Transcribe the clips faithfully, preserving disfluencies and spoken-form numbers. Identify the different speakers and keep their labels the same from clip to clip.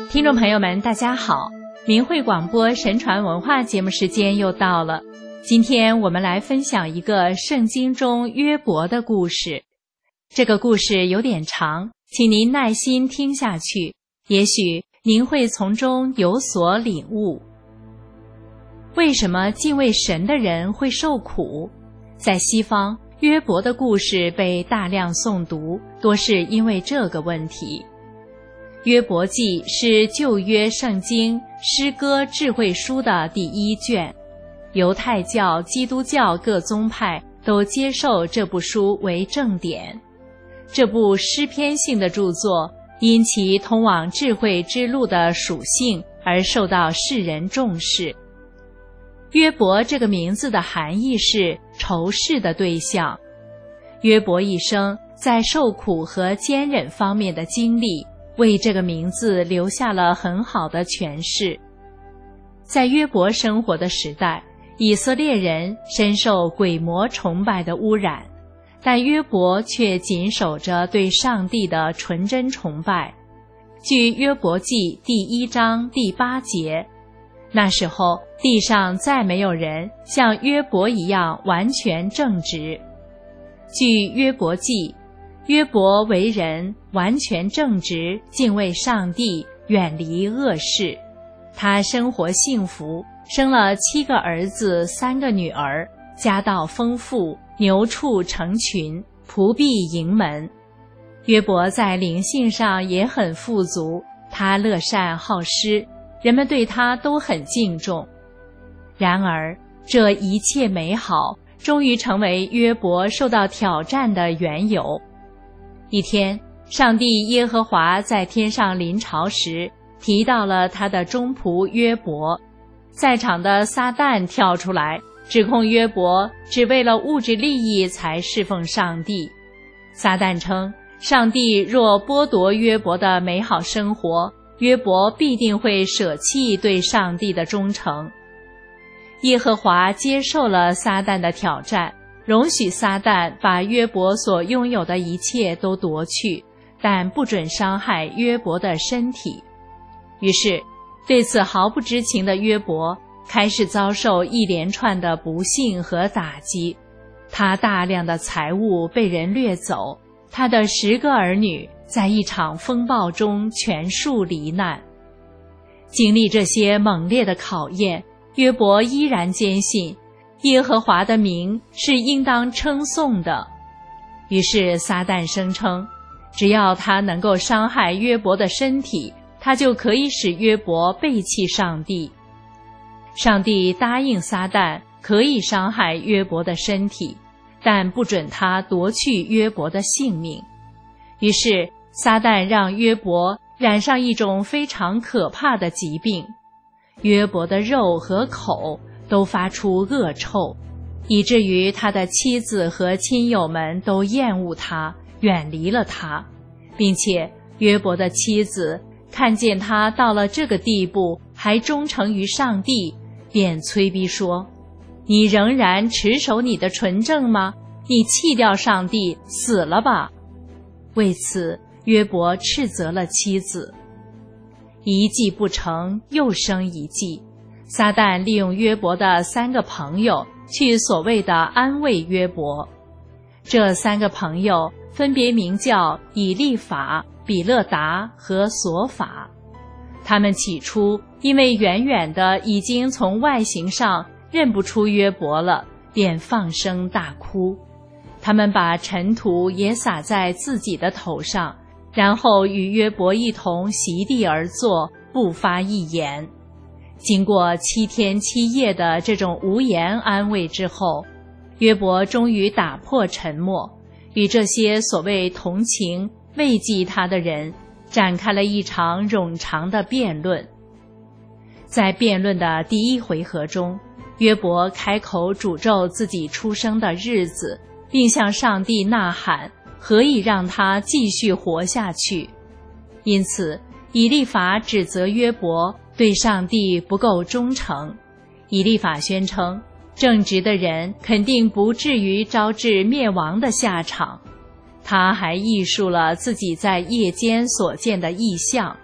Speaker 1: 听众朋友们大家好，明慧广播神传文化节目时间又到了。今天我们来分享一个圣经中约伯的故事。这个故事有点长，请您耐心听下去，也许您会从中有所领悟。为什么敬畏神的人会受苦？在西方，约伯的故事被大量诵读，多是因为这个问题。约伯记是旧约圣经诗歌智慧书的第一卷，犹太教、基督教各宗派都接受这部书为正典。这部诗篇性的著作因其通往智慧之路的属性而受到世人重视。约伯这个名字的含义是仇视的对象。约伯一生在受苦和坚忍方面的经历，为这个名字留下了很好的诠释。在约伯生活的时代，以色列人深受鬼魔崇拜的污染，但约伯却谨守着对上帝的纯真崇拜。据约伯记第一章第八节，那时候地上再没有人像约伯一样完全正直。据约伯记，约伯为人完全正直，敬畏上帝，远离恶事。他生活幸福，生了七个儿子三个女儿，家道丰富，牛畜成群，仆婢盈门。约伯在灵性上也很富足，他乐善好施，人们对他都很敬重。然而这一切美好终于成为约伯受到挑战的缘由。一天，上帝耶和华在天上临朝时，提到了他的忠仆约伯。在场的撒旦跳出来，指控约伯只为了物质利益才侍奉上帝。撒旦称，上帝若剥夺约伯的美好生活，约伯必定会舍弃对上帝的忠诚。耶和华接受了撒旦的挑战，容许撒旦把约伯所拥有的一切都夺去，但不准伤害约伯的身体。于是，对此毫不知情的约伯开始遭受一连串的不幸和打击。他大量的财物被人掠走，他的十个儿女在一场风暴中全数罹难。经历这些猛烈的考验，约伯依然坚信耶和华的名是应当称颂的。于是撒旦声称，只要他能够伤害约伯的身体，他就可以使约伯背弃上帝。上帝答应撒旦可以伤害约伯的身体，但不准他夺去约伯的性命。于是撒旦让约伯染上一种非常可怕的疾病，约伯的肉和口都发出恶臭，以至于他的妻子和亲友们都厌恶他，远离了他，并且约伯的妻子看见他到了这个地步，还忠诚于上帝，便催逼说，你仍然持守你的纯正吗？你弃掉上帝，死了吧。为此约伯斥责了妻子。一计不成，又生一计。撒旦利用约伯的三个朋友去所谓的安慰约伯。这三个朋友分别名叫以利法、比勒达和索法。他们起初因为远远的已经从外形上认不出约伯了，便放声大哭。他们把尘土也撒在自己的头上，然后与约伯一同席地而坐，不发一言。经过七天七夜的这种无言安慰之后，约伯终于打破沉默，与这些所谓同情慰藉他的人展开了一场冗长的辩论。在辩论的第一回合中，约伯开口诅咒自己出生的日子，并向上帝呐喊，何以让他继续活下去。因此以利法指责约伯对上帝不够忠诚。以利法宣称，正直的人肯定不至于招致灭亡的下场。他还忆述了自己在夜间所见的异象，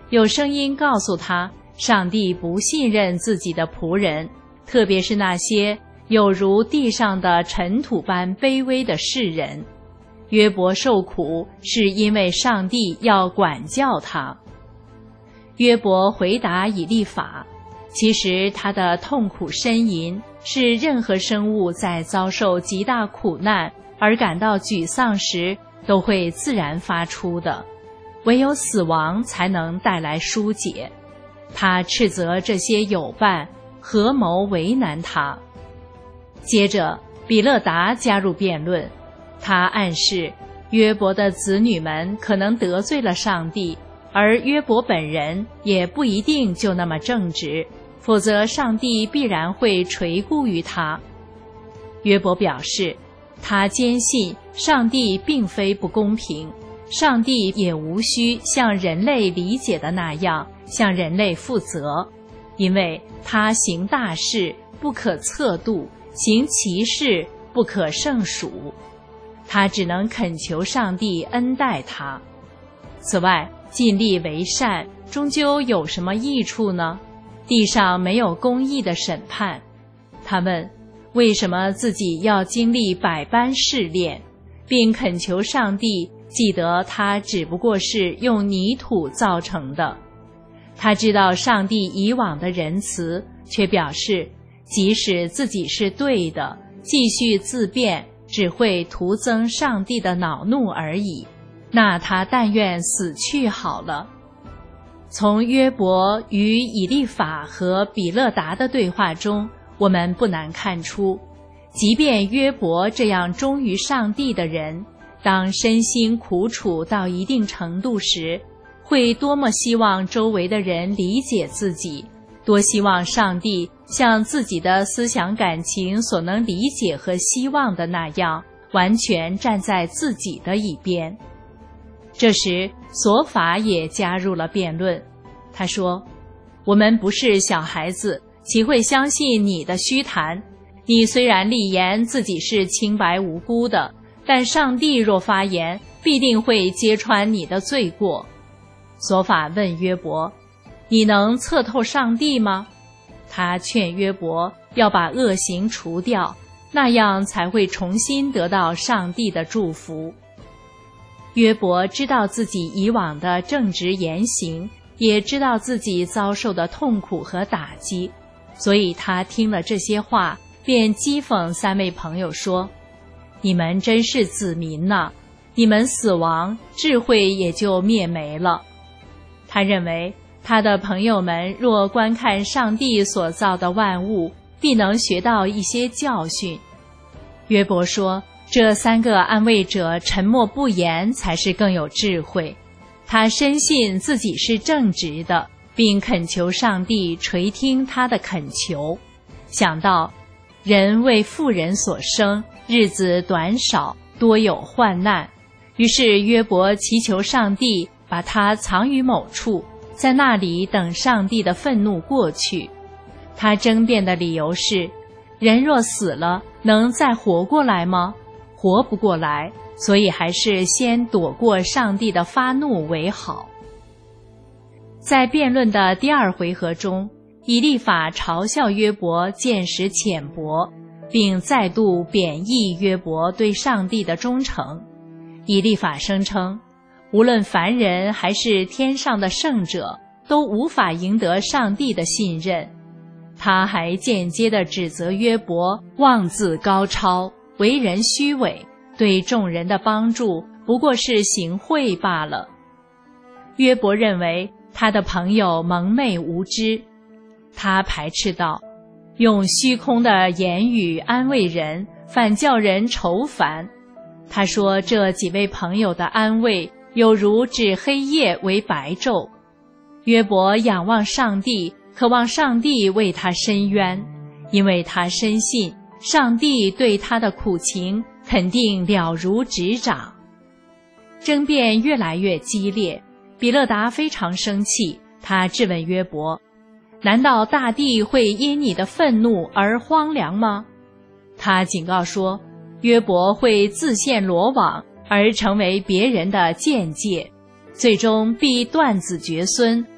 Speaker 1: 有声音告诉他，上帝不信任自己的仆人，特别是那些有如地上的尘土般卑微的世人。约伯受苦是因为上帝要管教他。约伯回答以利法，其实他的痛苦呻吟是任何生物在遭受极大苦难而感到沮丧时都会自然发出的，唯有死亡才能带来疏解。他斥责这些友伴合谋为难他。接着比勒达加入辩论，他暗示约伯的子女们可能得罪了上帝，而约伯本人也不一定就那么正直，否则上帝必然会垂顾于他。约伯表示，他坚信上帝并非不公平，上帝也无需像人类理解的那样向人类负责，因为他行大事不可测度，行奇事不可胜数，他只能恳求上帝恩待他。此外，尽力为善终究有什么益处呢？地上没有公义的审判。他问，为什么自己要经历百般试炼，并恳求上帝记得他只不过是用泥土造成的。他知道上帝以往的仁慈，却表示即使自己是对的，继续自辩只会徒增上帝的恼怒而已，那他但愿死去好了。从约伯与以利法和比勒达的对话中，我们不难看出，即便约伯这样忠于上帝的人，当身心苦楚到一定程度时，会多么希望周围的人理解自己，多希望上帝像自己的思想感情所能理解和希望的那样，完全站在自己的一边。这时索法也加入了辩论，他说，我们不是小孩子，岂会相信你的虚谈？你虽然立言自己是清白无辜的，但上帝若发言，必定会揭穿你的罪过。索法问约伯，你能测透上帝吗？他劝约伯要把恶行除掉，那样才会重新得到上帝的祝福。约伯知道自己以往的正直言行，也知道自己遭受的痛苦和打击，所以他听了这些话，便讥讽三位朋友说，你们真是子民呐，你们死亡，智慧也就灭没了。他认为他的朋友们若观看上帝所造的万物，必能学到一些教训。约伯说，这三个安慰者沉默不言才是更有智慧。他深信自己是正直的，并恳求上帝垂听他的恳求。想到人为妇人所生，日子短少，多有患难，于是约伯祈求上帝把他藏于某处，在那里等上帝的愤怒过去。他争辩的理由是，人若死了，能再活过来吗？活不过来，所以还是先躲过上帝的发怒为好。在辩论的第二回合中，以利法嘲笑约伯见识浅薄，并再度贬义约伯对上帝的忠诚。以利法声称，无论凡人还是天上的圣者，都无法赢得上帝的信任。他还间接地指责约伯妄自高超，为人虚伪，对众人的帮助不过是行贿罢了。约伯认为他的朋友蒙昧无知，他排斥道，用虚空的言语安慰人，反叫人愁烦。他说这几位朋友的安慰有如指黑夜为白昼。约伯仰望上帝，渴望上帝为他伸冤，因为他深信上帝对他的苦情肯定了如指掌。争辩越来越激烈，比勒达非常生气，他质问约伯，难道大地会因你的愤怒而荒凉吗？他警告说，约伯会自陷罗网，而成为别人的鉴戒，最终必断子绝孙，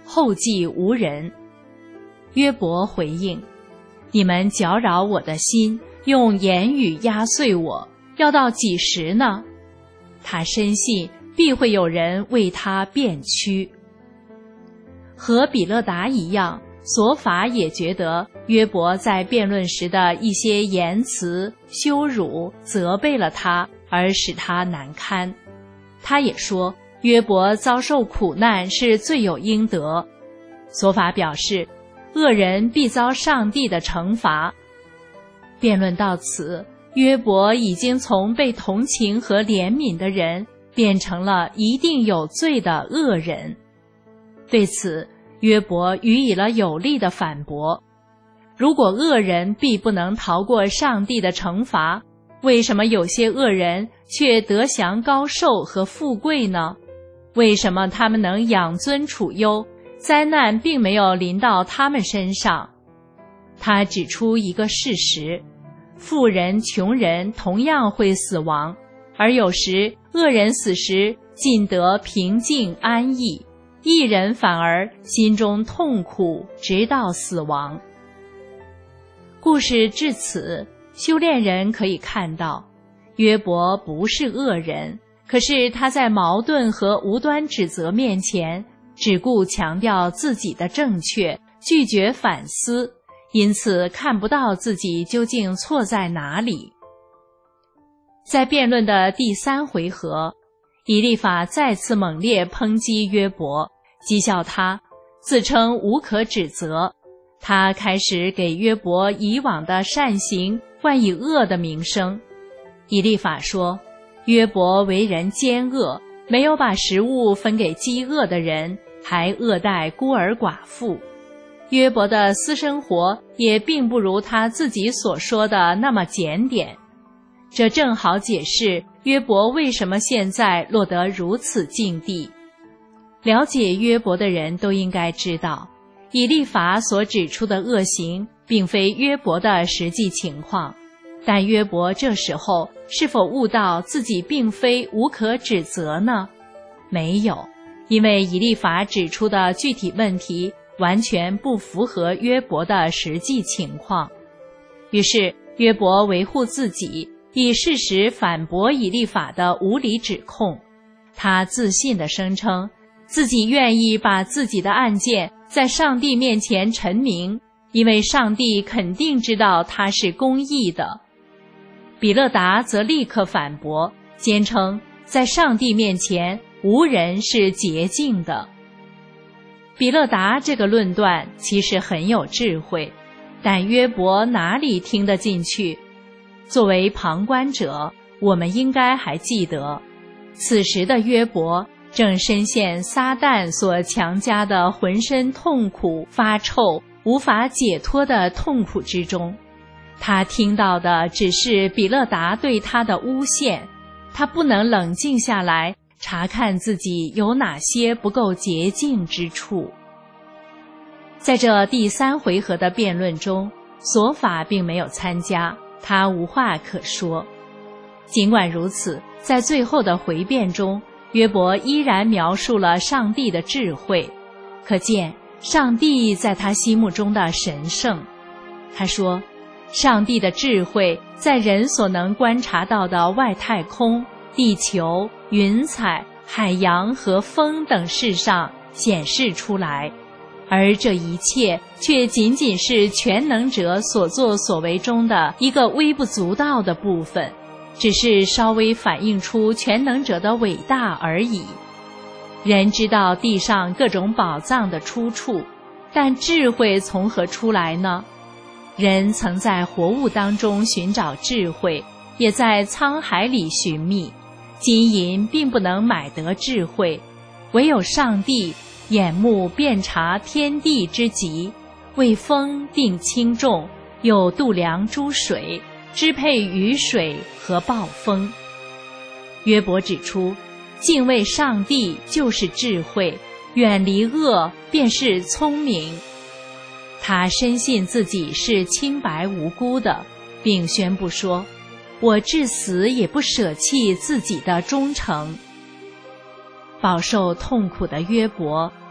Speaker 1: 后继无人。约伯回应：你们搅扰我的心，用言语压碎我，要到几时呢？他深信必会有人为他辩屈。和比勒达一样，索法也觉得约伯在辩论时的一些言辞羞辱责备了他，而使他难堪。他也说约伯遭受苦难是罪有应得。索法表示恶人必遭上帝的惩罚。辩论到此，约伯已经从被同情和怜悯的人变成了一定有罪的恶人。对此，约伯予以了有力的反驳。如果恶人必不能逃过上帝的惩罚，为什么有些恶人却得享高寿和富贵呢？为什么他们能养尊处优，灾难并没有临到他们身上？他指出一个事实：富人、穷人同样会死亡，而有时恶人死时尽得平静安逸，义人反而心中痛苦，直到死亡。故事至此，修炼人可以看到，约伯不是恶人，可是他在矛盾和无端指责面前，只顾强调自己的正确，拒绝反思，因此看不到自己究竟错在哪里。在辩论的第三回合，以利法再次猛烈抨击约伯，讥笑他，自称无可指责。他开始给约伯以往的善行冠以恶的名声。以利法说，约伯为人奸恶，没有把食物分给饥饿的人，还恶待孤儿寡妇。约伯的私生活也并不如他自己所说的那么检点。这正好解释约伯为什么现在落得如此境地。了解约伯的人都应该知道，以利法所指出的恶行并非约伯的实际情况，但约伯这时候是否悟到自己并非无可指责呢？没有，因为以利法指出的具体问题完全不符合约伯的实际情况。于是约伯维护自己，以事实反驳以利法的无理指控。他自信地声称自己愿意把自己的案件在上帝面前陈明，因为上帝肯定知道他是公义的。比勒达则立刻反驳，坚称在上帝面前无人是洁净的。比勒达这个论断其实很有智慧，但约伯哪里听得进去？作为旁观者，我们应该还记得，此时的约伯正深陷撒旦所强加的浑身痛苦、发臭、无法解脱的痛苦之中。他听到的只是比勒达对他的诬陷，他不能冷静下来查看自己有哪些不够洁净之处。在这第三回合的辩论中，索法并没有参加，他无话可说。尽管如此，在最后的回辩中，约伯依然描述了上帝的智慧，可见上帝在他心目中的神圣。他说，上帝的智慧在人所能观察到的外太空、地球、云彩、海洋和风等事上显示出来，而这一切却仅仅是全能者所作所为中的一个微不足道的部分，只是稍微反映出全能者的伟大而已。人知道地上各种宝藏的出处，但智慧从何出来呢？人曾在活物当中寻找智慧，也在沧海里寻觅，金银并不能买得智慧，唯有上帝眼目遍察天地之极，为风定轻重，又度量诸水，支配雨水和暴风。约伯指出，敬畏上帝就是智慧，远离恶便是聪明。他深信自己是清白无辜的，并宣布说，我至死也不舍弃自己的忠诚。饱受痛苦的约伯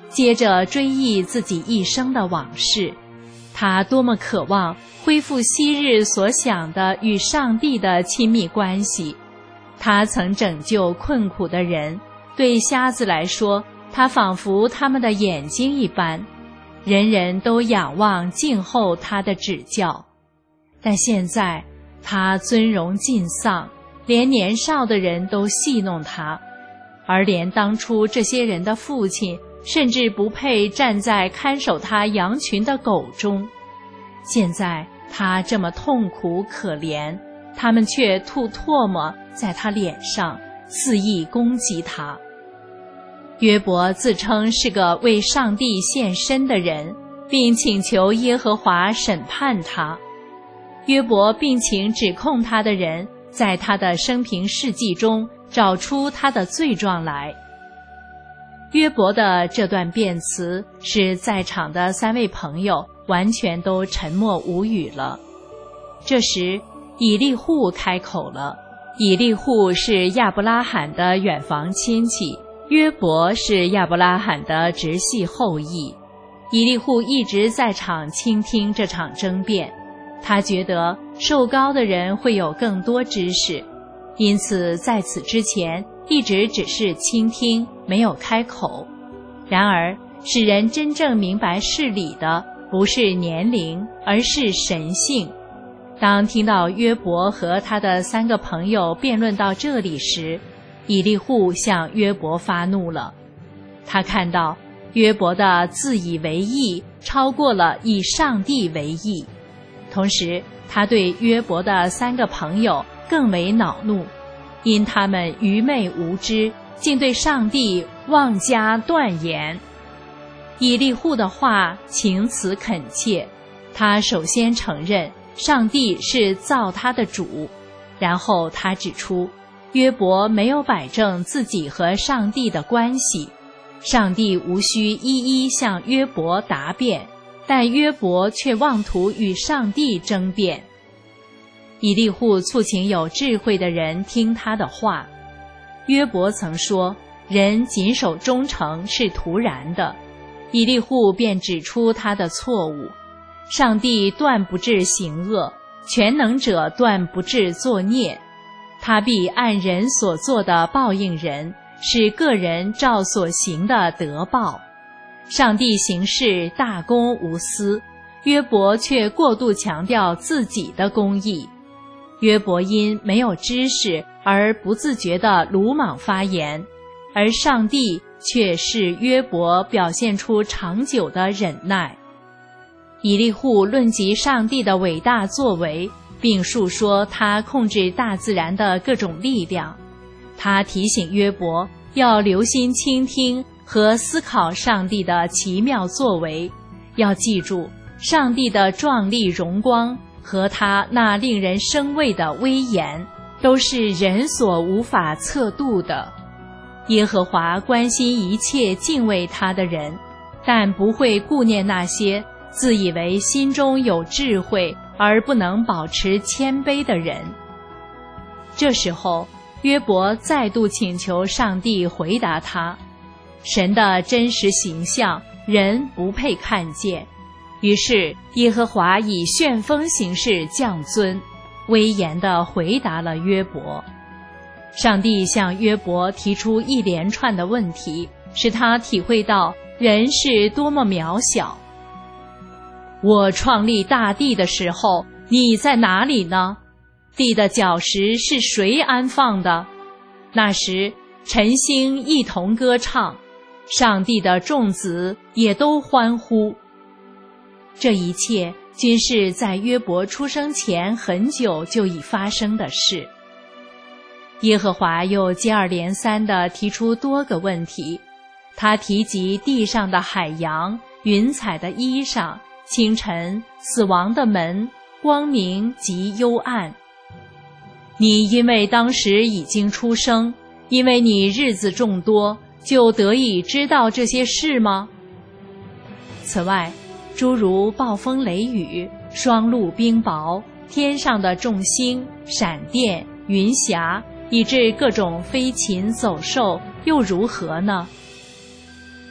Speaker 1: 接着追忆自己一生的往事，他多么渴望恢复昔日所想的与上帝的亲密关系。他曾拯救困苦的人，对瞎子来说，他仿佛他们的眼睛一般，人人都仰望静候他的指教。但现在他尊荣尽丧，连年少的人都戏弄他，而连当初这些人的父亲甚至不配站在看守他羊群的狗中。现在他这么痛苦可怜，他们却吐唾沫在他脸上，肆意攻击他。约伯自称是个为上帝献身的人，并请求耶和华审判他。约伯并请指控他的人在他的生平事迹中找出他的罪状来。约伯的这段辩词使在场的三位朋友完全都沉默无语了。这时以利户开口了。以利户是亚伯拉罕的远房亲戚，约伯是亚伯拉罕的直系后裔。以利户一直在场倾听这场争辩，他觉得受膏的人会有更多知识，因此在此之前一直只是倾听，没有开口。然而使人真正明白事理的不是年龄，而是神性。当听到约伯和他的三个朋友辩论到这里时，以利户向约伯发怒了。他看到约伯的自以为义超过了以上帝为义，同时他对约伯的三个朋友更为恼怒，因他们愚昧无知，竟对上帝妄加断言。以利户的话情辞恳切，他首先承认上帝是造他的主，然后他指出约伯没有摆正自己和上帝的关系，上帝无需一一向约伯答辩，但约伯却妄图与上帝争辩。以利户促请有智慧的人听他的话。约伯曾说，人谨守忠诚是徒然的，以利户便指出他的错误。上帝断不致行恶，全能者断不致作孽，他必按人所做的报应人，使个人照所行的得报。上帝行事大公无私，约伯却过度强调自己的公义。约伯因没有知识而不自觉地鲁莽发言，而上帝却使约伯表现出长久的忍耐。以利户论及上帝的伟大作为，并述说他控制大自然的各种力量。他提醒约伯要留心倾听和思考上帝的奇妙作为，要记住上帝的壮丽荣光和他那令人生畏的威严，都是人所无法测度的。耶和华关心一切敬畏他的人，但不会顾念那些自以为心中有智慧而不能保持谦卑的人。这时候约伯再度请求上帝回答他，神的真实形象人不配看见，于是耶和华以旋风形式降尊，威严地回答了约伯。上帝向约伯提出一连串的问题，使他体会到人是多么渺小。我创立大地的时候，你在哪里呢？地的角石是谁安放的？那时晨星一同歌唱，上帝的众子也都欢呼。这一切均是在约伯出生前很久就已发生的事。耶和华又接二连三地提出多个问题，他提及地上的海洋、云彩的衣裳、清晨、死亡的门、光明及幽暗。你因为当时已经出生，因为你日子众多，就得以知道这些事吗？此外，诸如暴风雷雨、霜露冰雹、天上的众星、闪电、云霞，以致各种飞禽走兽，又如何呢？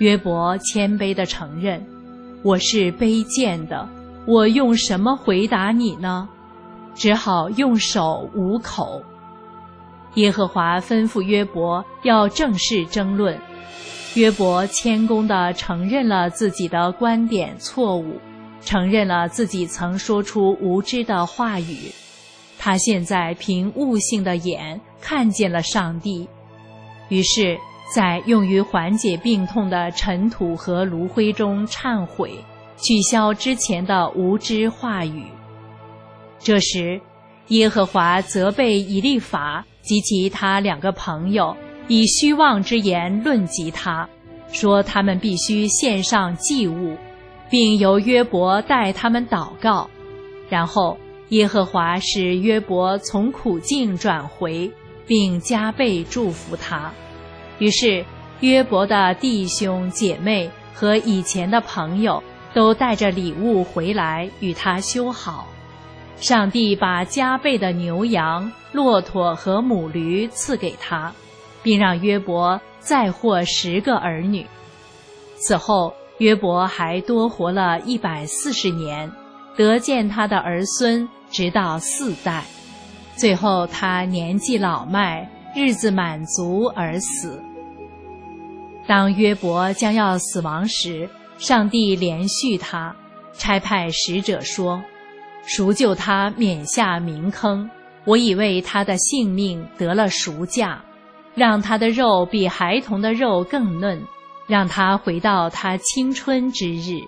Speaker 1: 约伯谦卑地承认，我是卑贱的，我用什么回答你呢？只好用手捂口。耶和华吩咐约伯要正式争论，约伯谦恭地承认了自己的观点错误，承认了自己曾说出无知的话语。他现在凭悟性的眼看见了上帝，于是在用于缓解病痛的尘土和炉灰中忏悔，取消之前的无知话语。这时，耶和华责备以利法及其他两个朋友，以虚妄之言论及他，说他们必须献上祭物，并由约伯代他们祷告。然后耶和华使约伯从苦境转回，并加倍祝福他。于是约伯的弟兄姐妹和以前的朋友都带着礼物回来与他修好。上帝把加倍的牛羊、骆驼和母驴赐给他，并让约伯再获十个儿女。此后约伯还多活了一百四十年，得见他的儿孙直到四代。最后他年纪老迈，日子满足而死。当约伯将要死亡时，上帝怜恤他，差派使者说，赎救他免下冥坑，我已为他的性命得了赎价，让他的肉比孩童的肉更嫩，让他回到他青春之日。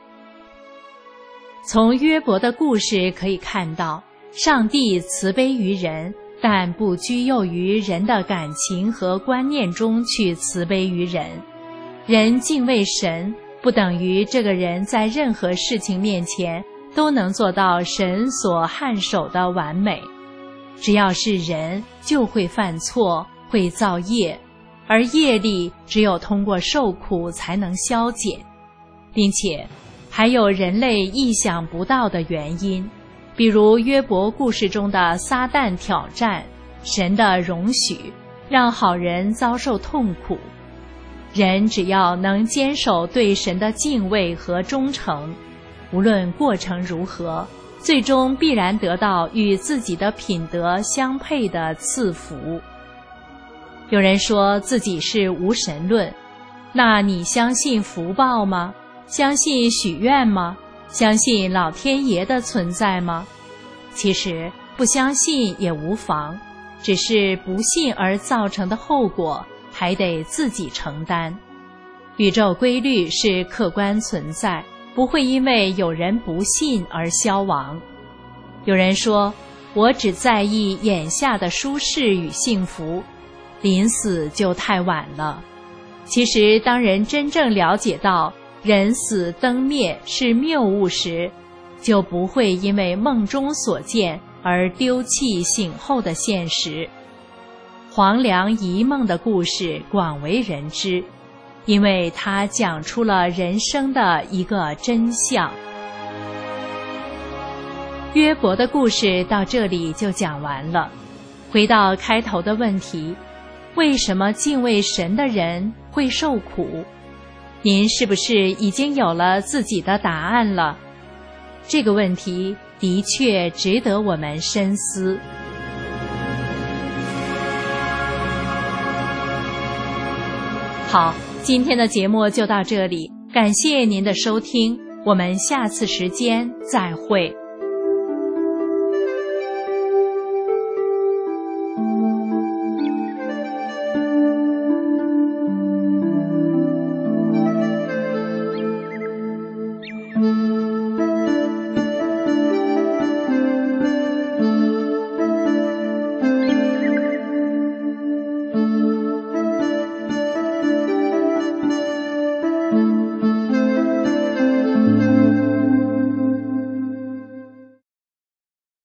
Speaker 1: 从约伯的故事可以看到，上帝慈悲于人，但不拘囿于人的感情和观念中去慈悲于人。人敬畏神，不等于这个人在任何事情面前都能做到神所撼手的完美。只要是人，就会犯错，会造业，而业力只有通过受苦才能消减，并且还有人类意想不到的原因，比如约伯故事中的撒旦挑战，神的容许，让好人遭受痛苦。人只要能坚守对神的敬畏和忠诚，无论过程如何，最终必然得到与自己的品德相配的赐福。有人说自己是无神论，那你相信福报吗？相信许愿吗？相信老天爷的存在吗？其实不相信也无妨，只是不信而造成的后果还得自己承担。宇宙规律是客观存在，不会因为有人不信而消亡。有人说，我只在意眼下的舒适与幸福，临死就太晚了。其实当人真正了解到人死灯灭是谬误时，就不会因为梦中所见而丢弃醒后的现实。黄粱一梦的故事广为人知，因为它讲出了人生的一个真相。约伯的故事到这里就讲完了。回到开头的问题，为什么敬畏神的人会受苦？您是不是已经有了自己的答案了？这个问题的确值得我们深思。好，今天的节目就到这里，感谢您的收听，我们下次时间再会。